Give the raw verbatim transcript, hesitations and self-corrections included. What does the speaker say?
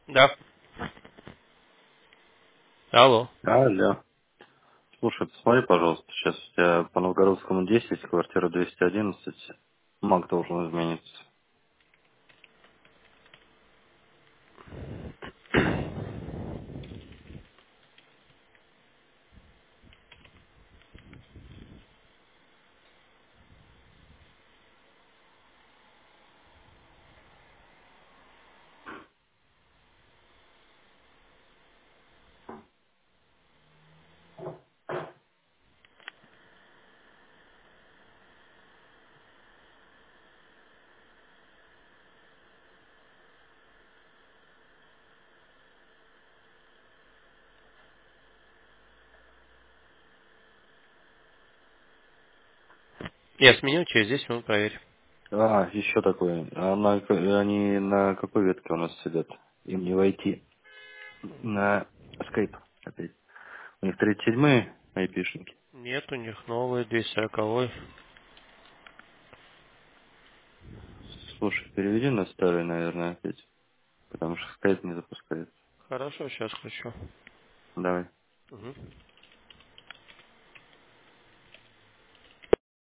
Да. Алло. Алло. Слушай, посмотри, пожалуйста, сейчас у тебя по Новгородскому десять, квартира двести одиннадцать, маг должен измениться. Я сменил, через десять минут проверь. А, еще такое. А на, к- они на какой ветке у нас сидят? Им не войти. На скайп опять. У них тридцать седьмые айпишники. Нет, у них новый, двести сорок. Слушай, переведи на старый, наверное, опять. Потому что скайп не запускает. Хорошо, сейчас хочу. Давай. Угу.